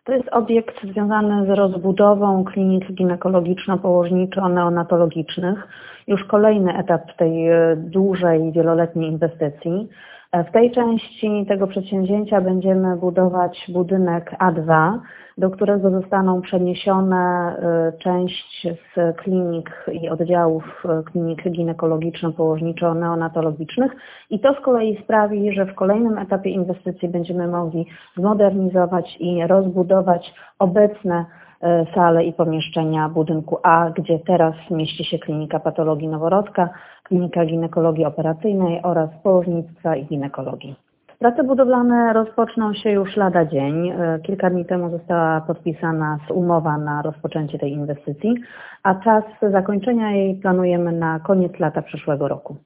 To jest obiekt związany z rozbudową klinik ginekologiczno-położniczo-neonatologicznych. Już kolejny etap tej dużej, wieloletniej inwestycji. W tej części tego przedsięwzięcia będziemy budować budynek A2, do którego zostaną przeniesione część z klinik i oddziałów klinik ginekologiczno-położniczo-neonatologicznych i to z kolei sprawi, że w kolejnym etapie inwestycji będziemy mogli zmodernizować i rozbudować obecne sale i pomieszczenia budynku A, gdzie teraz mieści się klinika patologii noworodka, klinika ginekologii operacyjnej oraz położnictwa i ginekologii. Prace budowlane rozpoczną się już lada dzień. Kilka dni temu została podpisana umowa na rozpoczęcie tej inwestycji, a czas zakończenia jej planujemy na koniec lata przyszłego roku.